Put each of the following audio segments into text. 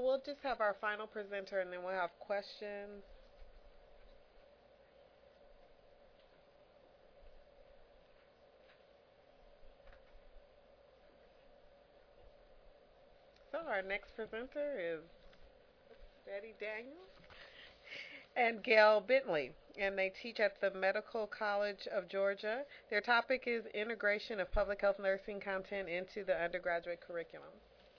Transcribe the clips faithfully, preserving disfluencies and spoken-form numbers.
we'll just have our final presenter and then we'll have questions. So our next presenter is Betty Daniels and Gail Bentley, and they teach at the Medical College of Georgia. Their topic is integration of public health nursing content into the undergraduate curriculum.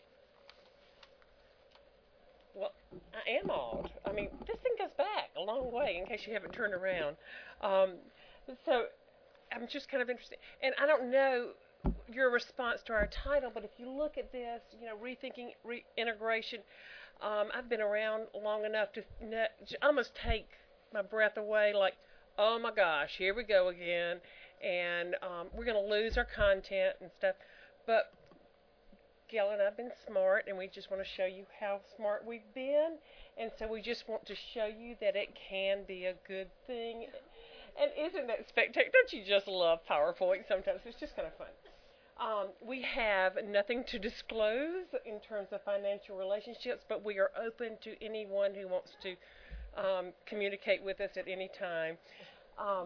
Well, I am old. I mean, this thing goes back a long way, in case you haven't turned around. Um, so I'm just kind of interested. And I don't know your response to our title, but if you look at this, you know, rethinking reintegration, um, I've been around long enough to ne- almost take my breath away, like, oh my gosh, here we go again, and um, we're going to lose our content and stuff. But Gail and I've been smart, and we just want to show you how smart we've been, and so we just want to show you that it can be a good thing. And isn't that spectacular? Don't you just love PowerPoint sometimes? It's just kind of fun. Um, we have nothing to disclose in terms of financial relationships, but we are open to anyone who wants to um, communicate with us at any time. Um,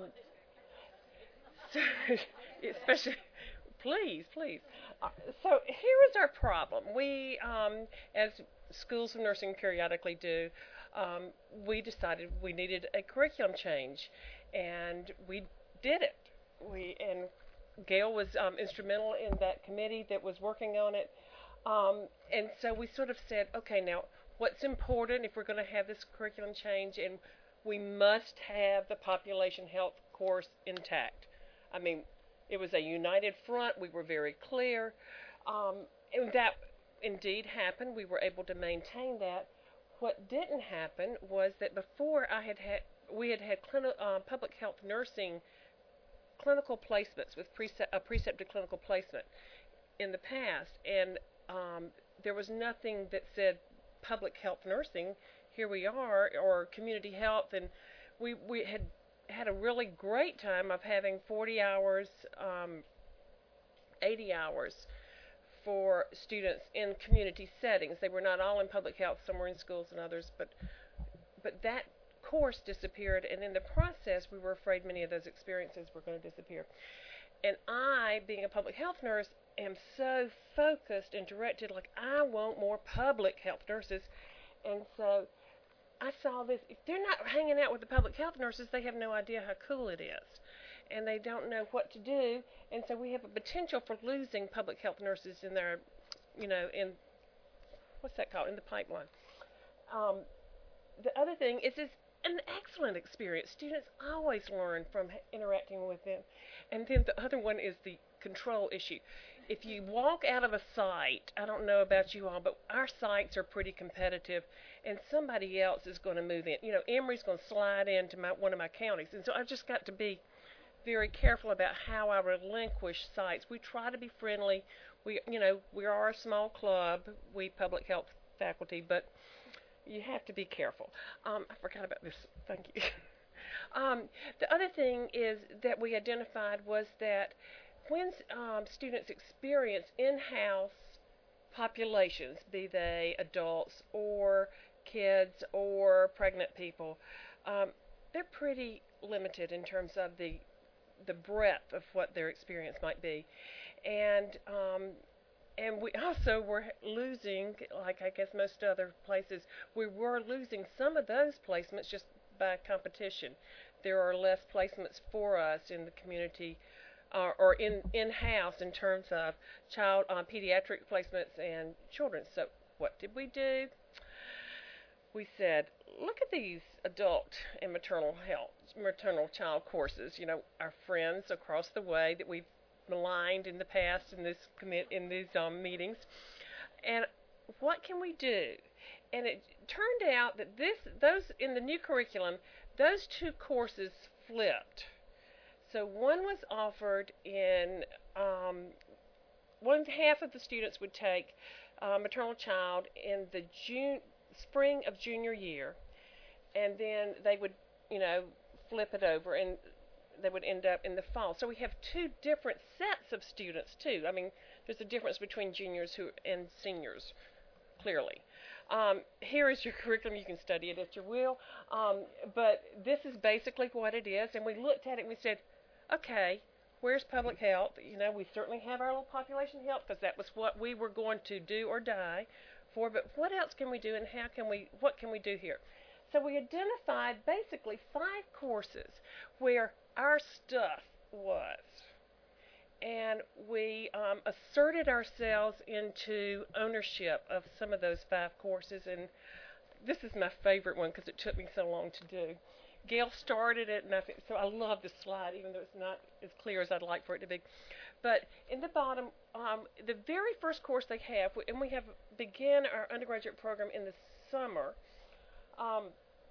so, especially, please, please. Uh, so here is our problem. We, um, as schools of nursing periodically do, um, we decided we needed a curriculum change, and we did it. We and Gail was um, instrumental in that committee that was working on it. Um, and so we sort of said, okay, now what's important if we're going to have this curriculum change? And we must have the population health course intact. I mean, it was a united front. We were very clear. Um, and that indeed happened. We were able to maintain that. What didn't happen was that before I had had, we had had clini- uh, public health nursing clinical placements with precept, a precepted clinical placement in the past, and um, there was nothing that said public health nursing. Here we are, or community health, and we we had had a really great time of having forty hours, um, eighty hours for students in community settings. They were not all in public health; some were in schools and others, but but that course disappeared, and in the process we were afraid many of those experiences were going to disappear. And I, being a public health nurse, am so focused and directed, like, I want more public health nurses. And so I saw this. If they're not hanging out with the public health nurses, they have no idea how cool it is, and they don't know what to do. And so we have a potential for losing public health nurses in their, you know, in what's that called, in the pipeline. Um, the other thing is, is an excellent experience. Students always learn from interacting with them. And then the other one is the control issue. If you walk out of a site, I don't know about you all, but our sites are pretty competitive, and somebody else is going to move in. You know, Emory's going to slide into my, one of my counties, and so I've just got to be very careful about how I relinquish sites. We try to be friendly. We, you know, we are a small club, we public health faculty, but you have to be careful. Um, I forgot about this. Thank you. um, the other thing is that we identified was that when um, students experience in-house populations, be they adults or kids or pregnant people, um, they're pretty limited in terms of the the breadth of what their experience might be, and um, and we also were losing, like I guess most other places, we were losing some of those placements just by competition. There are less placements for us in the community uh, or in in-house in terms of child uh, pediatric placements and children. So what did we do? We said, look at these adult and maternal health, maternal child courses. You know, our friends across the way that we've maligned in the past in this commit in these um, meetings, and what can we do? And it turned out that this, those in the new curriculum, those two courses flipped. So one was offered in um, one half of the students would take uh, maternal child in the June spring of junior year, and then they would, you know, flip it over and they would end up in the fall. So we have two different sets of students too. I mean, there's a difference between juniors who and seniors, clearly. Um, here is your curriculum. You can study it at your will. Um, but this is basically what it is. And we looked at it and we said, okay, where's public health? You know, we certainly have our little population health because that was what we were going to do or die for. But what else can we do, and how can we? What can we do here? So we identified basically five courses where our stuff was, and we um, asserted ourselves into ownership of some of those five courses. And this is my favorite one because it took me so long to do. Gail started it, and I, so I love this slide, even though it's not as clear as I'd like for it to be. But in the bottom, um, the very first course they have, and we have begin our undergraduate program in the summer um,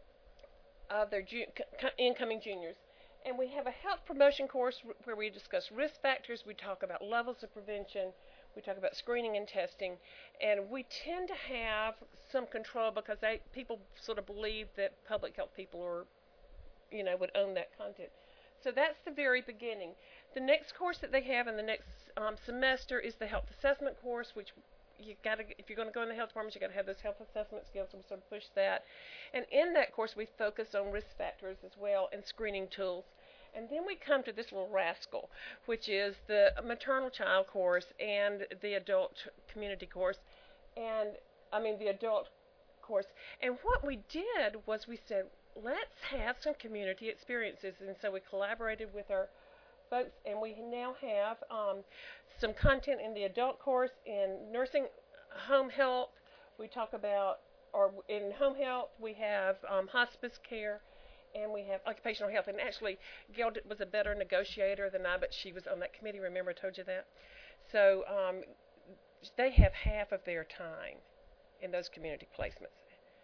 of their ju- incoming juniors. And we have a health promotion course where we discuss risk factors, we talk about levels of prevention, we talk about screening and testing, and we tend to have some control because they, people sort of believe that public health people are, you know, would own that content. So that's the very beginning. The next course that they have in the next um, semester is the health assessment course, which you got to, if you're going to go in the health department, you got to have those health assessment skills. So we sort of push that. And in that course, we focus on risk factors as well and screening tools. And then we come to this little rascal, which is the maternal child course and the adult community course, and I mean the adult course. And what we did was we said, let's have some community experiences. And so we collaborated with our folks, and we now have um, some content in the adult course in nursing home health. We talk about, or in home health, we have um, hospice care, and we have occupational health. And actually, Gail was a better negotiator than I, but she was on that committee. Remember I told you that? So um, they have half of their time in those community placements.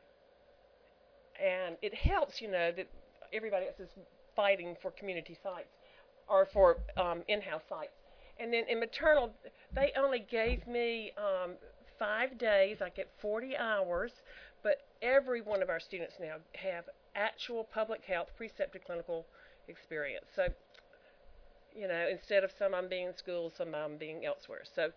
And it helps, you know, that everybody else is fighting for community sites or for um, in-house sites. And then in maternal, they only gave me um, five days. I get forty hours, but every one of our students now have actual public health precepted clinical experience. So, you know, instead of some of them being in school, some of them being elsewhere. So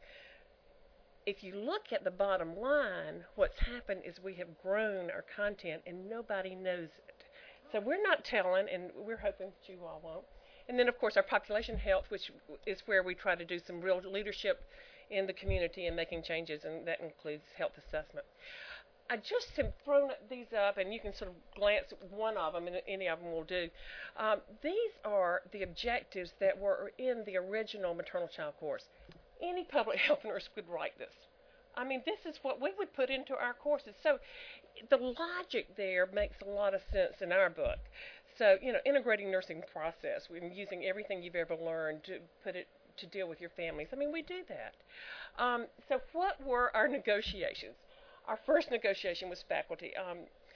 if you look at the bottom line, what's happened is we have grown our content and nobody knows it. So we're not telling, and we're hoping that you all won't. And then, of course, our population health, which is where we try to do some real leadership in the community and making changes, and that includes health assessment. I just have thrown these up, and you can sort of glance at one of them, and any of them will do. Um, these are the objectives that were in the original maternal child course. Any public health nurse could write this. I mean, this is what we would put into our courses. So the logic there makes a lot of sense in our book. So, you know, integrating nursing process, we're using everything you've ever learned to put it to deal with your families. I mean, we do that. Um, so what were our negotiations? Our first negotiation was faculty. Um,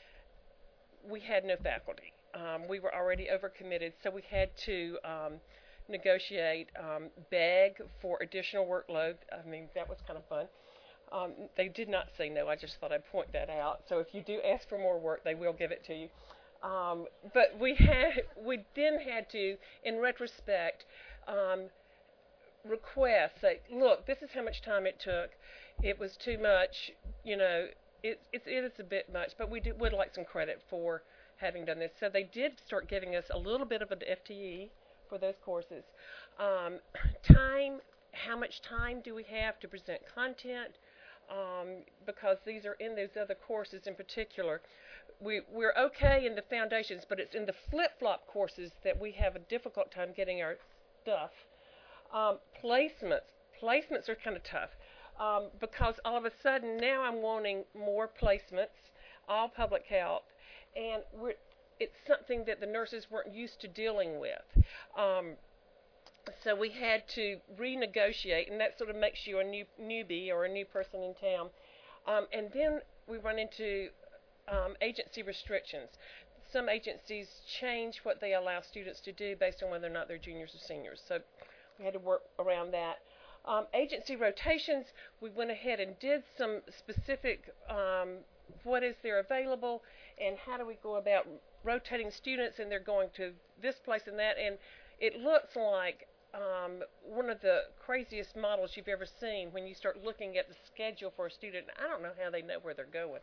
we had no faculty. Um, we were already overcommitted, so we had to um, negotiate, um, beg for additional workload. I mean, that was kind of fun. Um, they did not say no. I just thought I'd point that out. So if you do ask for more work, they will give it to you. Um, but we had, we then had to, in retrospect, um, request, say, look, this is how much time it took. It was too much, you know, it, it, it is a bit much, but we do, would like some credit for having done this. So they did start giving us a little bit of an F T E for those courses. Um, time, how much time do we have to present content? Um, because these are in those other courses in particular. We, we're okay in the foundations, but it's in the flip-flop courses that we have a difficult time getting our stuff. Um, placements. Placements are kind of tough um, because all of a sudden now I'm wanting more placements, all public health, and we're, it's something that the nurses weren't used to dealing with. Um, so we had to renegotiate, and that sort of makes you a new newbie or a new person in town. Um, and then we run into um, agency restrictions. Some agencies change what they allow students to do based on whether or not they're juniors or seniors. So we had to work around that. Um, agency rotations, we went ahead and did some specific um, what is there available and how do we go about rotating students, and they're going to this place and that. And it looks like um, one of the craziest models you've ever seen when you start looking at the schedule for a student. I don't know how they know where they're going.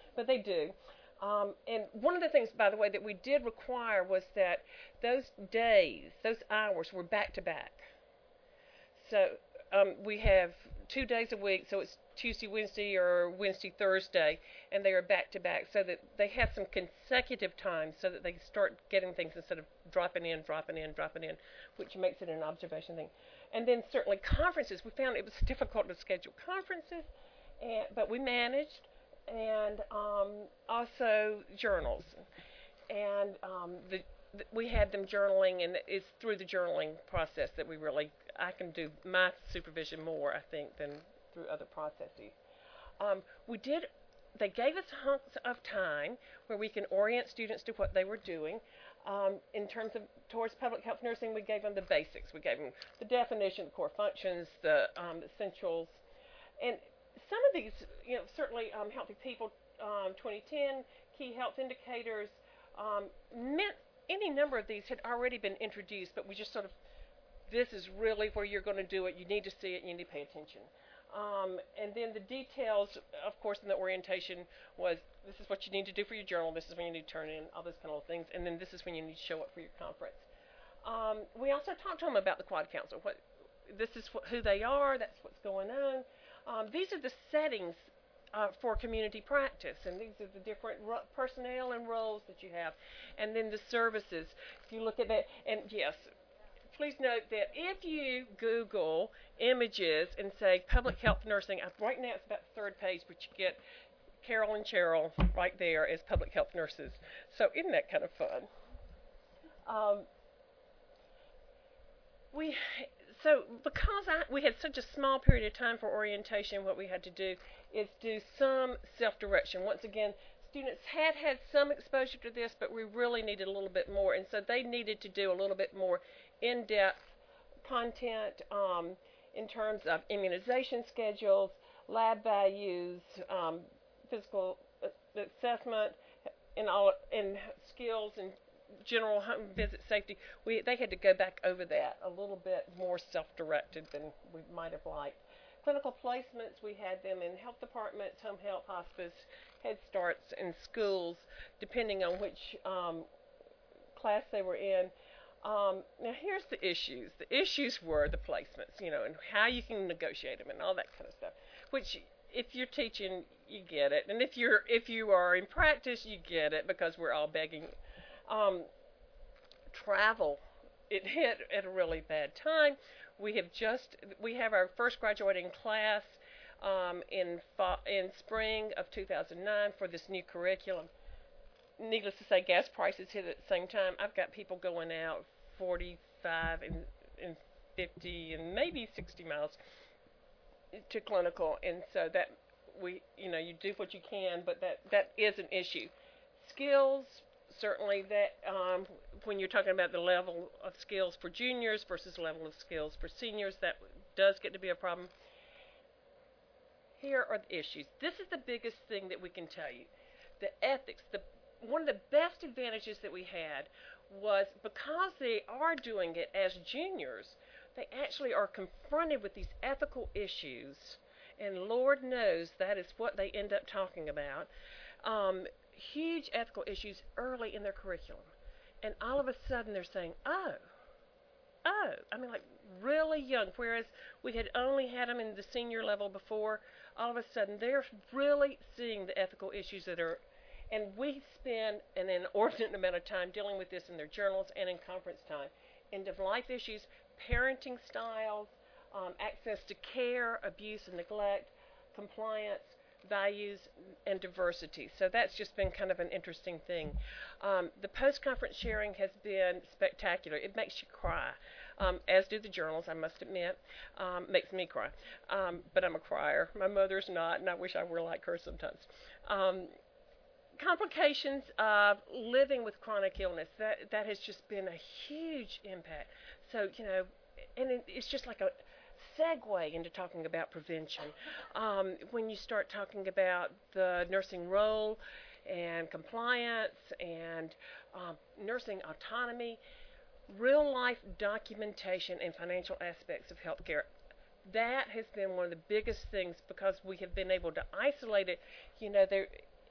but they do. Um, and one of the things, by the way, that we did require was that those days, those hours were back to back. So um, we have two days a week, so it's Tuesday, Wednesday, or Wednesday, Thursday, and they are back to back, so that they have some consecutive times, so that they start getting things instead of dropping in, dropping in, dropping in, which makes it an observation thing. And then certainly conferences. We found it was difficult to schedule conferences, and, but we managed, and um, also journals, and um, the we had them journaling, and it's through the journaling process that we really, I can do my supervision more, I think, than through other processes. Um, we did, they gave us hunks of time where we can orient students to what they were doing. Um, in terms of towards public health nursing, we gave them the basics. We gave them the definition, the core functions, the um, essentials, and some of these, you know, certainly um, Healthy People um, twenty ten, key health indicators, um, meant any number of these had already been introduced, but we just sort of, this is really where you're going to do it. You need to see it. You need to pay attention. Um, and then the details, of course, in the orientation was, this is what you need to do for your journal. This is when you need to turn in all those kind of things. And then this is when you need to show up for your conference. Um, we also talked to them about the Quad Council. What, this is wh- who they are. That's what's going on. Um, these are the settings Uh, for community practice, and these are the different ro- personnel and roles that you have, and then the services. If you look at that, and yes, please note that if you Google images and say public health nursing, uh, right now it's about the third page, but you get Carol and Cheryl right there as public health nurses. So isn't that kind of fun? Um, we so because I, we had such a small period of time for orientation, what we had to do is do some self-direction. Once again, students had had some exposure to this, but we really needed a little bit more, and so they needed to do a little bit more in-depth content um, in terms of immunization schedules, lab values, um, physical assessment, and all, and skills and general home visit safety. We they had to go back over that a little bit more self-directed than we might have liked. Clinical placements, we had them in health departments, home health, hospice, Head Starts, and schools, depending on which um, class they were in. Um, now, here's the issues. The issues were the placements, you know, and how you can negotiate them and all that kind of stuff, which if you're teaching, you get it. And if you're if you are in practice, you get it, because we're all begging. Um, travel, it hit at a really bad time. We have just we have our first graduating class um, in fa- in spring of two thousand nine for this new curriculum. Needless to say, gas prices hit at the same time. I've got people going out forty-five and, and fifty and maybe sixty miles to clinical, and so that we you know you do what you can, but that that is an issue. Skills, certainly, that um, when you're talking about the level of skills for juniors versus level of skills for seniors, that does get to be a problem. Here are the issues. This is the biggest thing that we can tell you. The ethics, the one of the best advantages that we had was because they are doing it as juniors, they actually are confronted with these ethical issues, and Lord knows that is what they end up talking about. Um, huge ethical issues early in their curriculum, and all of a sudden they're saying, oh, oh, I mean, like really young, whereas we had only had them in the senior level before. All of a sudden they're really seeing the ethical issues that are, and we spend an inordinate amount of time dealing with this in their journals and in conference time. End of life issues, parenting styles, um, access to care, abuse and neglect, compliance, values, and diversity. So that's just been kind of an interesting thing. Um, the post-conference sharing has been spectacular. It makes you cry, um, as do the journals, I must admit. Um, makes me cry, um, but I'm a crier. My mother's not, and I wish I were like her sometimes. Um, complications of living with chronic illness, that, that has just been a huge impact. So, you know, and it, it's just like a segue into talking about prevention. Um, when you start talking about the nursing role and compliance and um, nursing autonomy, real life documentation and financial aspects of healthcare, that has been one of the biggest things because we have been able to isolate it. You know, there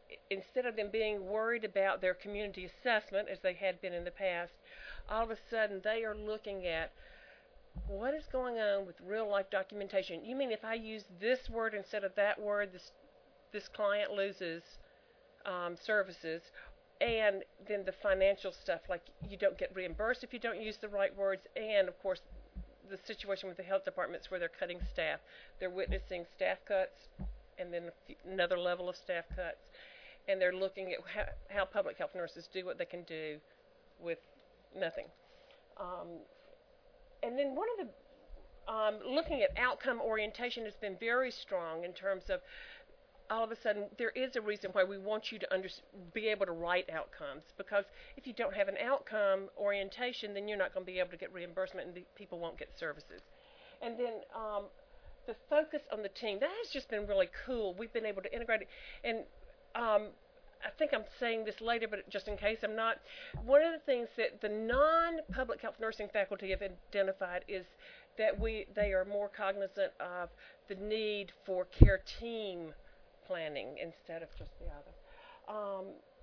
instead of them being worried about their community assessment as they had been in the past, all of a sudden they are looking at what is going on with real life documentation. You mean if I use this word instead of that word, this this client loses um, services, and then the financial stuff, like you don't get reimbursed if you don't use the right words, and of course the situation with the health departments where they're cutting staff. They're witnessing staff cuts and then another level of staff cuts, and they're looking at how, how public health nurses do what they can do with nothing. Um, and then one of the, um, looking at outcome orientation has been very strong in terms of all of a sudden there is a reason why we want you to under, be able to write outcomes, because if you don't have an outcome orientation, then you're not going to be able to get reimbursement and the people won't get services. And then um, the focus on the team, that has just been really cool. We've been able to integrate it. And um, I think I'm saying this later, but just in case I'm not, one of the things that the non-public health nursing faculty have identified is that we they are more cognizant of the need for care team planning instead of just the other. Um,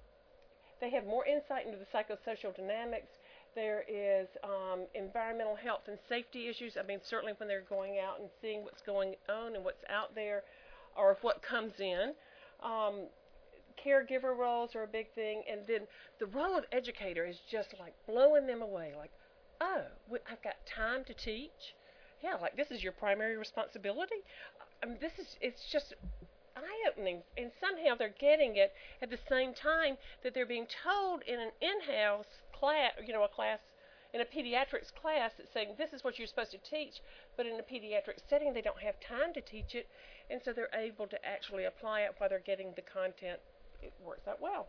they have more insight into the psychosocial dynamics. There is um, environmental health and safety issues. I mean, certainly when they're going out and seeing what's going on and what's out there, or what comes in. Um, caregiver roles are a big thing, and then the role of educator is just like blowing them away. Like, oh, I've got time to teach. Yeah, like this is your primary responsibility. I mean, this is it's just eye-opening, and somehow they're getting it at the same time that they're being told in an in-house class, you know, a class in a pediatrics class that's saying this is what you're supposed to teach, but in a pediatric setting they don't have time to teach it, and so they're able to actually apply it while they're getting the content. It works out well.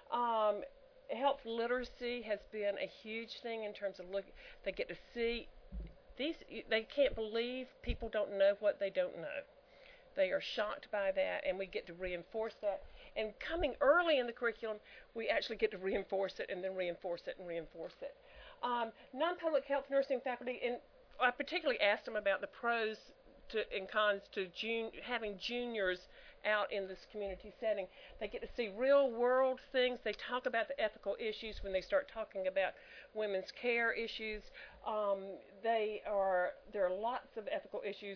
Um, health literacy has been a huge thing in terms of look. They get to see these. They can't believe people don't know what they don't know. They are shocked by that, and we get to reinforce that. And coming early in the curriculum, we actually get to reinforce it and then reinforce it and reinforce it. Um, non-public health nursing faculty, and I particularly asked them about the pros to, and cons to jun- having juniors out in this community setting. They get to see real-world things. They talk about the ethical issues when they start talking about women's care issues. Um, they are there are lots of ethical issues,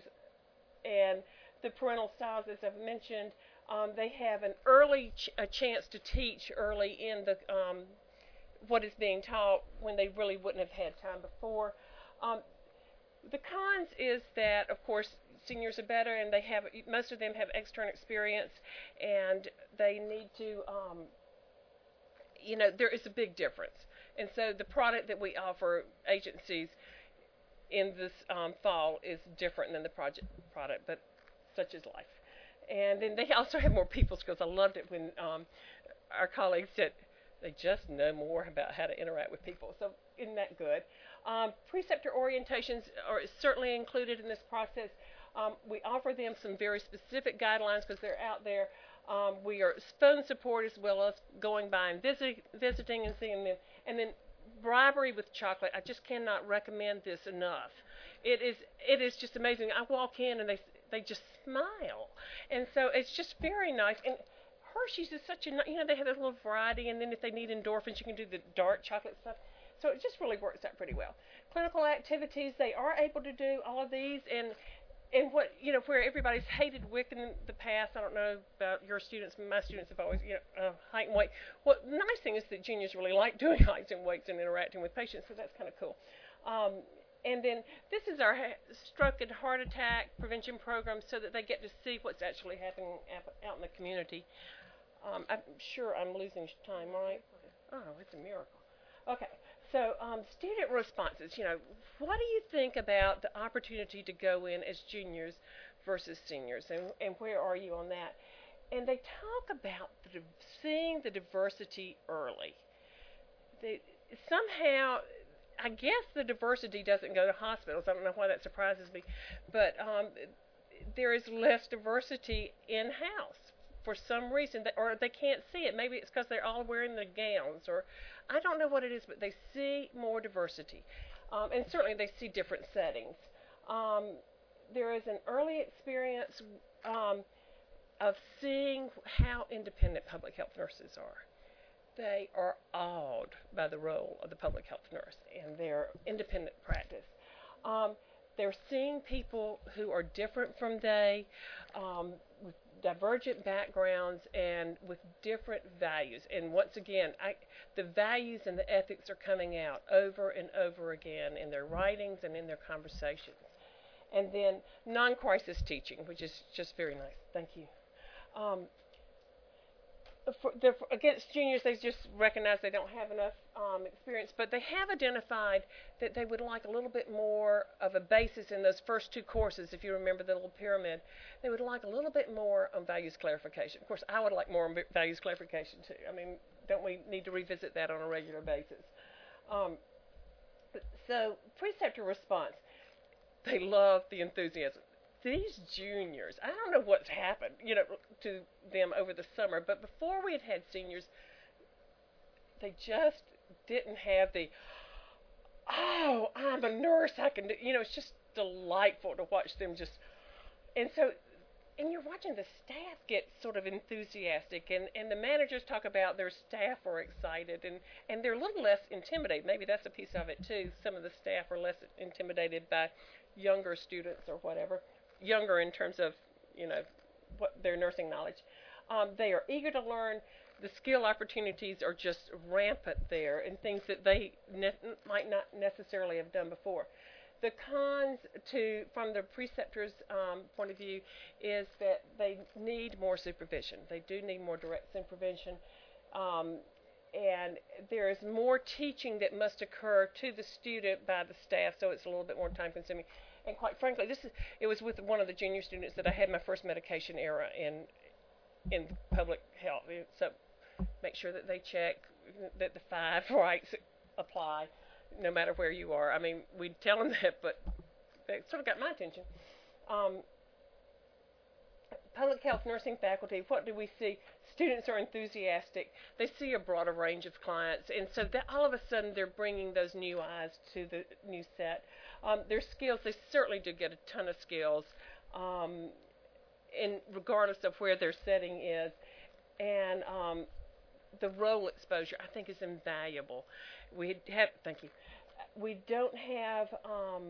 and the parental styles, as I've mentioned, um, they have an early ch- a chance to teach early in the um, what is being taught when they really wouldn't have had time before. Um, the cons is that, of course, seniors are better, and they have most of them have external experience, and they need to, um, you know, there is a big difference. And so the product that we offer agencies in this um, fall is different than the project product, but such is life. And then they also have more people skills. I loved it when um, our colleagues said they just know more about how to interact with people. So isn't that good? Um, preceptor orientations are certainly included in this process. Um, we offer them some very specific guidelines because they're out there. Um, we are phone support as well as going by and visit, visiting and seeing them. And then bribery with chocolate. I just cannot recommend this enough. It is it is just amazing. I walk in and they they just smile, and so it's just very nice. And Hershey's is such a you know they have a little variety, and then if they need endorphins, you can do the dark chocolate stuff. So it just really works out pretty well. Clinical activities, they are able to do all of these, and and what you know where everybody's hated W I C in the past. I don't know about your students, but my students have always you know uh, height and weight. What the nice thing is that juniors really like doing heights and weights and interacting with patients, so that's kind of cool. Um, And then this is our ha- stroke and heart attack prevention program so that they get to see what's actually happening out in the community. Um, I'm sure I'm losing time, right? Oh, it's a miracle. Okay, so um, student responses. You know, what do you think about the opportunity to go in as juniors versus seniors, and, and where are you on that? And they talk about the, seeing the diversity early. They, somehow... I guess the diversity doesn't go to hospitals. I don't know why that surprises me. But um, there is less diversity in-house for some reason, that, or they can't see it. Maybe it's because they're all wearing the gowns, or I don't know what it is, but they see more diversity. Um, and certainly they see different settings. Um, there is an early experience. Um, of seeing how independent public health nurses are. They are awed by the role of the public health nurse and their independent practice. Um, they're seeing people who are different from they, um, with divergent backgrounds and with different values. And once again, I, the values and the ethics are coming out over and over again in their writings and in their conversations. And then non-crisis teaching, which is just very nice. Thank you. Um, For, for, against juniors, they just recognize they don't have enough um, experience, but they have identified that they would like a little bit more of a basis in those first two courses. If you remember the little pyramid, they would like a little bit more on values clarification. Of course, I would like more on values clarification too. I mean, don't we need to revisit that on a regular basis? Um, so, preceptor response. They love the enthusiasm. These juniors, I don't know what's happened, you know, to them over the summer, but before we had had seniors, they just didn't have the, oh, I'm a nurse, I can do, you know, it's just delightful to watch them just, and so, and you're watching the staff get sort of enthusiastic, and, and the managers talk about their staff are excited, and, and they're a little less intimidated. Maybe that's a piece of it, too. Some of the staff are less intimidated by younger students or whatever. Younger in terms of, you know, what their nursing knowledge. Um, they are eager to learn. The skill opportunities are just rampant there, and things that they ne- might not necessarily have done before. The cons to, from the preceptor's um, point of view, is that they need more supervision. They do need more direct supervision, um, and there is more teaching that must occur to the student by the staff, so it's a little bit more time-consuming. And quite frankly, this is it was with one of the junior students that I had my first medication era in in public health. So make sure that they check that the five rights apply, no matter where you are. I mean, we tell them that, but that sort of got my attention. Um, public health nursing faculty, what do we see? Students are enthusiastic. They see a broader range of clients, and so that all of a sudden they're bringing those new eyes to the new set. Um, their skills, they certainly do get a ton of skills, um, in regardless of where their setting is. And um, the role exposure, I think, is invaluable. We have, thank you. We don't have, um,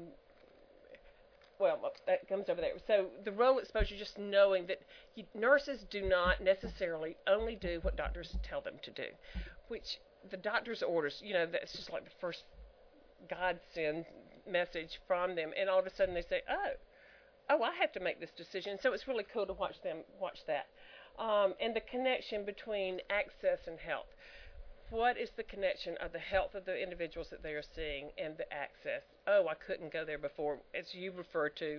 well, that comes over there. So the role exposure, just knowing that you, nurses do not necessarily only do what doctors tell them to do, which the doctor's orders, you know, that's just like the first God sends message from them, and all of a sudden they say, oh, oh, I have to make this decision. So it's really cool to watch them watch that. Um, and the connection between access and health. What is the connection of the health of the individuals that they are seeing and the access? Oh, I couldn't go there before, as you referred to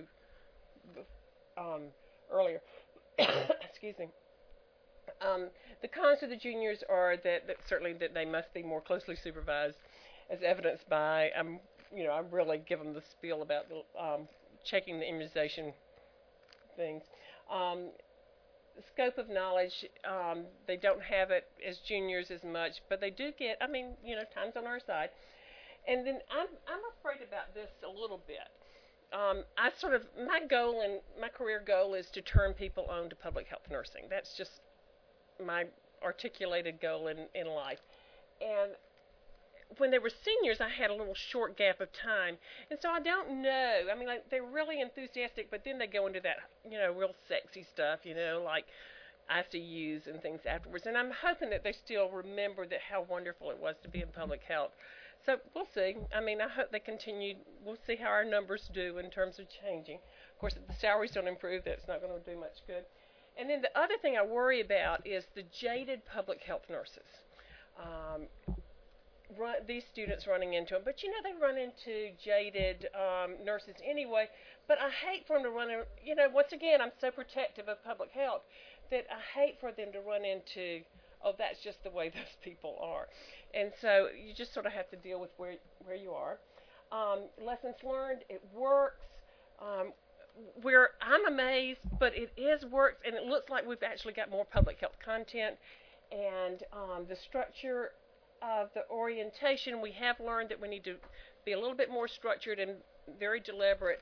um, earlier. Excuse me. Um, the cons of the juniors are that, that certainly that they must be more closely supervised, as evidenced by, um, you know, I really give them the spiel about the, um, checking the immunization things. Um, scope of knowledge, um, they don't have it as juniors as much, but they do get, I mean, you know, time's on our side. And then I'm, I'm afraid about this a little bit. Um, I sort of, my goal and my career goal is to turn people on to public health nursing. That's just my articulated goal in, in life. And when they were seniors, I had a little short gap of time, and so I don't know. I mean, like, they're really enthusiastic, but then they go into that, you know, real sexy stuff, you know, like I C Us and things afterwards. And I'm hoping that they still remember that how wonderful it was to be in public health. So we'll see. I mean, I hope they continue. We'll see how our numbers do in terms of changing. Of course, if the salaries don't improve, that's not going to do much good. And then the other thing I worry about is the jaded public health nurses. Um, Run, these students running into them, but you know they run into jaded um, nurses anyway. But I hate for them to run in. You know, once again, I'm so protective of public health that I hate for them to run into, oh, that's just the way those people are. And so you just sort of have to deal with where where you are. Um, lessons learned, it works. Um, we're I'm amazed, but it is works, and it looks like we've actually got more public health content, and um, the structure of the orientation, we have learned that we need to be a little bit more structured and very deliberate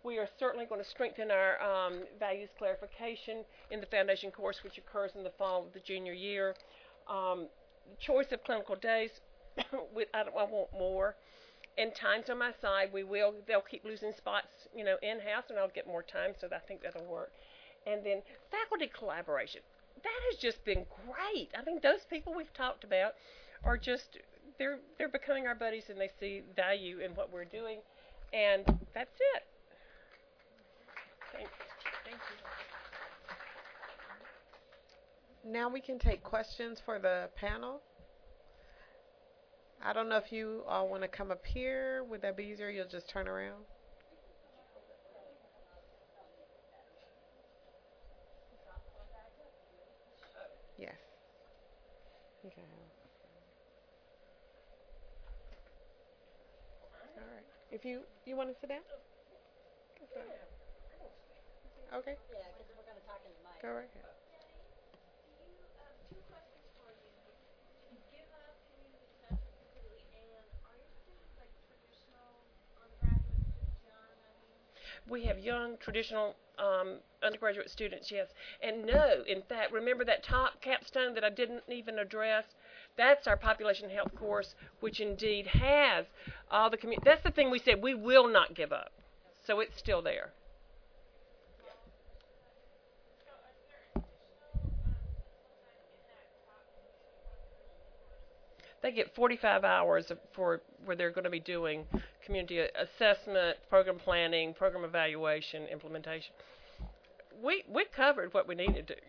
We are certainly going to strengthen our um, values clarification in the foundation course, which occurs in the fall of the junior year. Um, choice of clinical days, with, I, I want more. And time's on my side. We will. They'll keep losing spots, you know, in house, and I'll get more time. So I think that'll work. And then faculty collaboration. That has just been great. I mean, those people we've talked about are just they're they're becoming our buddies, and they see value in what we're doing. And that's it. Thanks. Thank you. Now we can take questions for the panel. I don't know if you all want to come up here. Would that be easier? You'll just turn around. Yes. Okay. All right. If you you want to sit down. Okay. Yeah, because we're going to talk in the mic. Go right ahead. We have young, traditional um, undergraduate students, yes. And no, in fact, remember that top capstone that I didn't even address? That's our population health course, which indeed has all the community. That's the thing we said, we will not give up. So it's still there. They get forty-five hours for where they're going to be doing community assessment, program planning, program evaluation, implementation. We we covered what we needed to.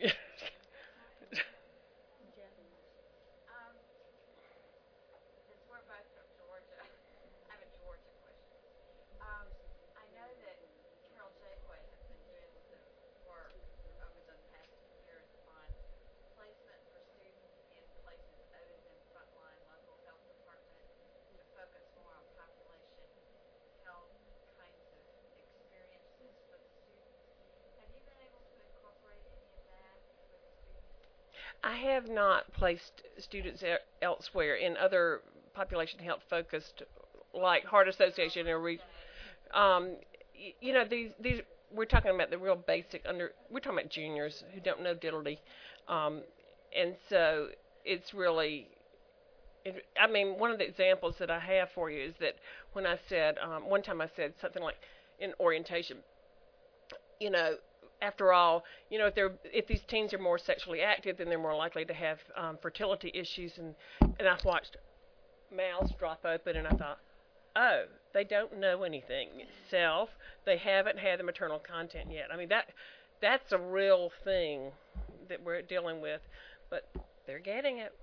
I have not placed students elsewhere in other population health focused, like Heart Association or re, um, you know, these these we're talking about the real basic under. We're talking about juniors who don't know diddly, um, and so it's really. It, I mean, one of the examples that I have for you is that when I said um, one time I said something like in orientation, you know. After all, you know, if they're if these teens are more sexually active, then they're more likely to have um, fertility issues. And and I've watched mouths drop open, and I thought, oh, they don't know anything. Self, they haven't had the maternal content yet. I mean, that that's a real thing that we're dealing with, but they're getting it.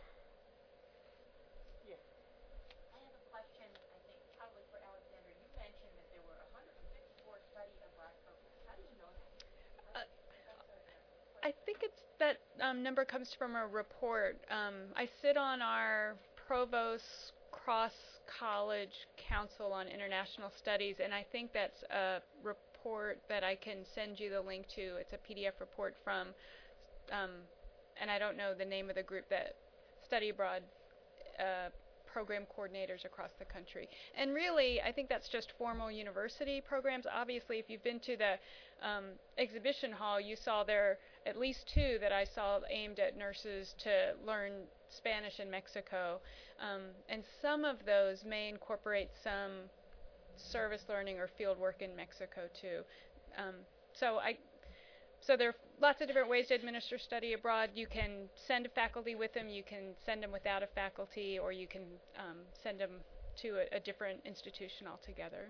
I think it's that um, number comes from a report. Um, I sit on our Provost Cross College Council on International Studies, and I think that's a report that I can send you the link to. It's a P D F report from, um, and I don't know the name of the group that study abroad uh, program coordinators across the country. And really, I think that's just formal university programs. Obviously, if you've been to the um, exhibition hall, you saw there at least two that I saw aimed at nurses to learn Spanish in Mexico. Um, and some of those may incorporate some service learning or field work in Mexico too. Um, so I, so there are lots of different ways to administer study abroad. You can send a faculty with them, you can send them without a faculty, or you can um, send them to a, a different institution altogether.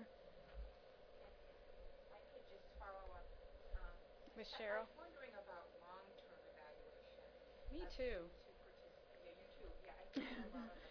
I could just follow up. Um, Miz Cheryl? I was wondering about long-term evaluation. Me too. Yeah, you too. Yeah, I think a lot of us.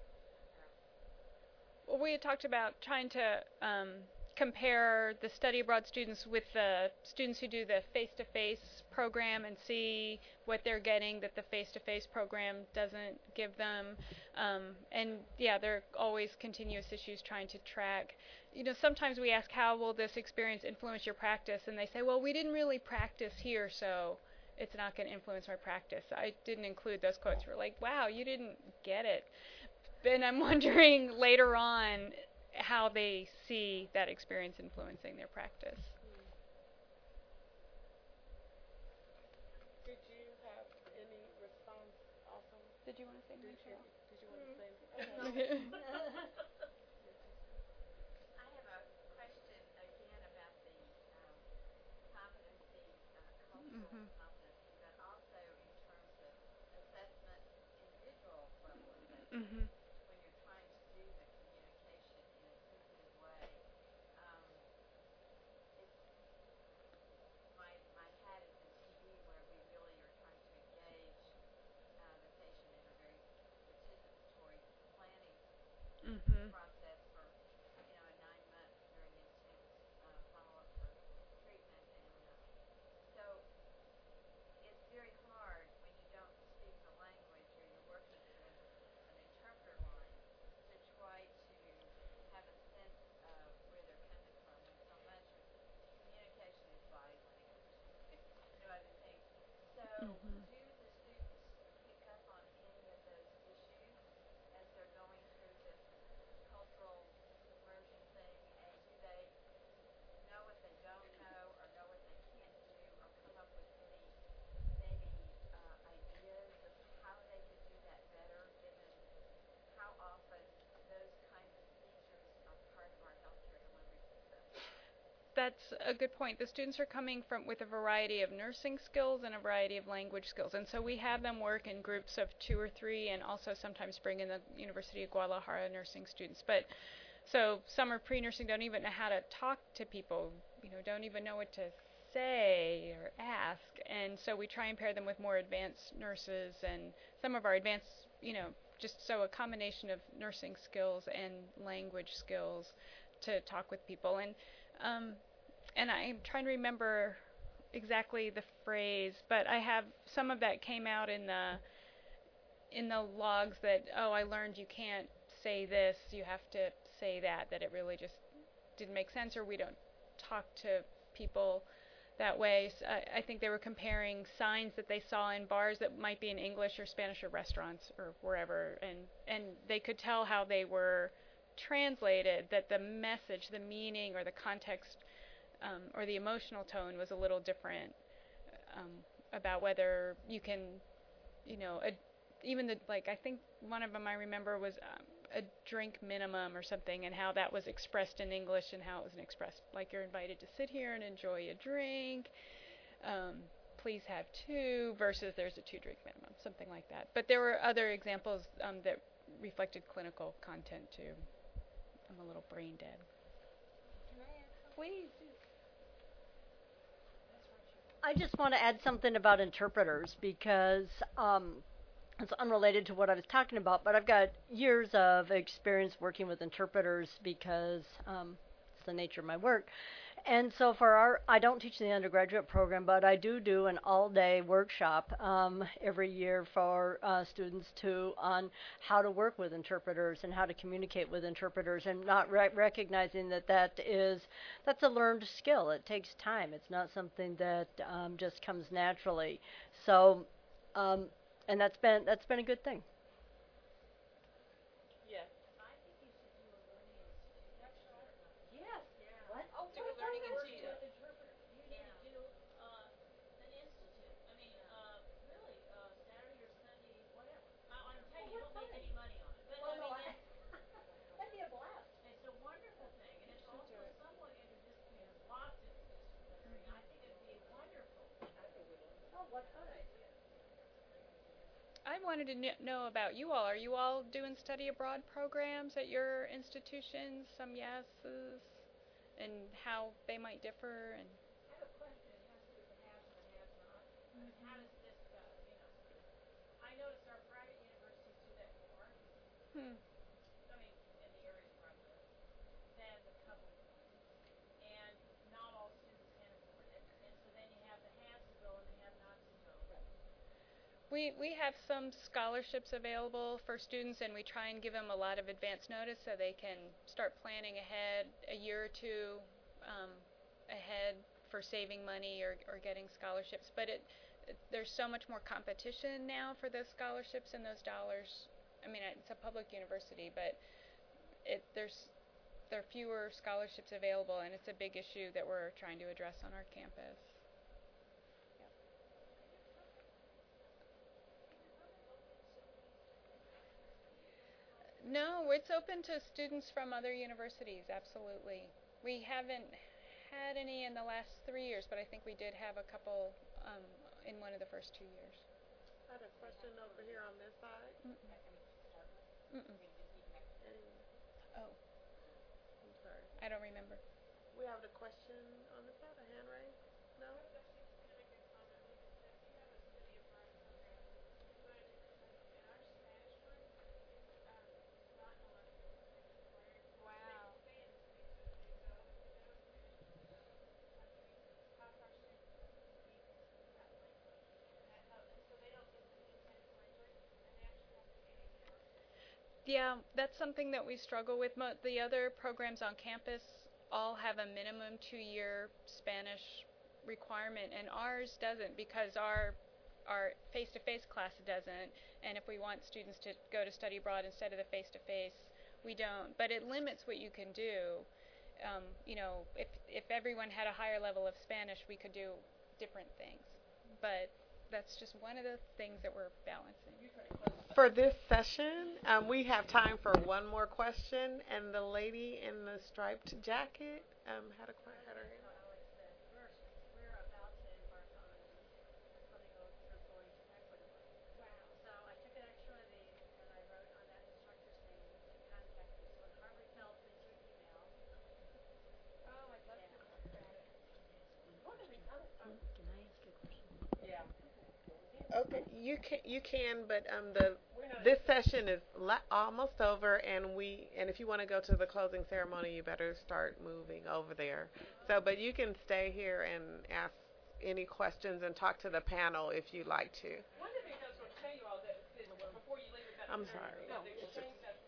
Well, we had talked about trying to um, compare the study abroad students with the students who do the face-to-face program and see what they're getting that the face-to-face program doesn't give them. Um, and yeah, there are always continuous issues trying to track. You know, sometimes we ask, how will this experience influence your practice? And they say, well, we didn't really practice here, so it's not going to influence my practice. I didn't include those quotes. We're like, wow, you didn't get it. And I'm wondering later on, how they see that experience influencing their practice. Did you have any response also? Did you want to say Did anything, you, did you want to say anything? Cheryl? I have a question again about the um, competency, uh, cultural Mhm. competency, but also in terms of assessment, individual level assessment, Mhm. when you're trying to do the communication in a sensitive way. Um, it's my my hat is in T V, where we really are trying to engage uh, the patient in a very participatory planning Mhm. process for, you know, a nine month very intense uh, follow up for treatment, and uh, so it's very hard when you don't speak the language or you're working with an interpreter line to try to have a sense of where they're coming from, when so much of communication is body language, you know, other things. So Mhm. do the students pick up on any of those issues as they're going through this cultural submersion thing, and do they know what they don't know, or know what they can't do, or come up with any maybe uh, ideas of how they could do that better, given how often those kinds of features are part of our healthcare delivery system? That's a good point. The students are coming from with a variety of nursing skills and a variety of language skills, and so we have them work in groups of two or three, and also sometimes bring in the University of Guadalajara nursing students. But so some are pre-nursing, don't even know how to talk to people, you know, don't even know what to say or ask, and so we try and pair them with more advanced nurses, and some of our advanced, you know, just so a combination of nursing skills and language skills to talk with people. And um, and I'm trying to remember exactly the phrase, but I have some of that came out in the in the logs that, oh, I learned you can't say this, you have to say that, that it really just didn't make sense, or we don't talk to people that way. So I, I think they were comparing signs that they saw in bars that might be in English or Spanish or restaurants or wherever, and, and they could tell how they were translated, that the message, the meaning, or the context, um, or the emotional tone was a little different, um, about whether you can, you know, a, even the, like, I think one of them I remember was um, a drink minimum or something, and how that was expressed in English and how it was expressed, like, you're invited to sit here and enjoy a drink, um, please have two, versus there's a two drink minimum, something like that. But there were other examples um, that reflected clinical content too. I'm a little brain dead. Can I add something? Please. I just want to add something about interpreters, because um, it's unrelated to what I was talking about, but I've got years of experience working with interpreters, because um, it's the nature of my work. And so for our, I don't teach the undergraduate program, but I do do an all-day workshop um, every year for uh, students to on how to work with interpreters and how to communicate with interpreters, and not re- recognizing that that is that's a learned skill. It takes time. It's not something that um, just comes naturally. So, um, and that's been that's been a good thing. Yes. I think you should do a learning institute. That's right. Yes. Yeah. What? Oh, Do what a if I learning worked institute. with interpreters? You Yeah. need to do uh, an institute. I mean, Yeah. uh, really, uh, Saturday or Sunday, whatever. I, I'm Yeah. telling Well, you, you what don't make fun. any money on it, but Well, I no, mean, I. it's That'd be a blast. it's a wonderful thing, and it's also somewhat interdisciplinary. There's lots interdisciplinary, and I think it'd be wonderful. I think we will. Oh, what fun. idea. I wanted to kn- know about you all. Are you all doing study abroad programs at your institutions? Some yeses, and how they might differ, and I have a question. It has to do with the haves and the have-nots. I mean, how does this, uh, you know, I noticed our private universities do that more. hmm. I mean, in the areas where I live, than the public ones, and not all students can afford it, and so then you have the haves who go and the have-nots who don't. Right. We we have some scholarships available for students, and we try and give them a lot of advance notice so they can start planning ahead a year or two um, ahead for saving money or, or getting scholarships. But it, it there's so much more competition now for those scholarships and those dollars. I mean, it's a public university, but it there's there are fewer scholarships available, and it's a big issue that we're trying to address on our campus. No, it's open to students from other universities, absolutely. We haven't had any in the last three years, but I think we did have a couple um, in one of the first two years. I had a question over here on this side. Mm-mm. Mm-mm. Oh, I'm sorry. I don't remember. We have the question on this side, a hand raised? No? Wow. Yeah, that's something that we struggle with. Mo- the other programs on campus all have a minimum two-year Spanish requirement, and ours doesn't because our our face-to-face class doesn't. And if we want students to go to study abroad instead of the face-to-face, we don't. But it limits what you can do. Um, you know, if if everyone had a higher level of Spanish, we could do different things. But that's just one of the things that we're balancing. For this session, um, we have time for one more question, and the lady in the striped jacket um, had a question. Had her hand. Alex said, we're, we're about to embark on something called group going to Ecuador. Wow. So I took an extra of these and I wrote on that instructor's name to contact you. So when Harvard tells me through email, Oh, I'd love yeah. to talk about it. One of these, I don't, um, Can I ask a question? yeah. Okay, you can you can, but um, the We're not this session is la- almost over, and we and if you want to go to the closing ceremony, you better start moving over there. So, but you can stay here and ask any questions and talk to the panel if you'd like to. One of the things I was going to tell you all that, that before you leave about I'm the sorry. that they've changed that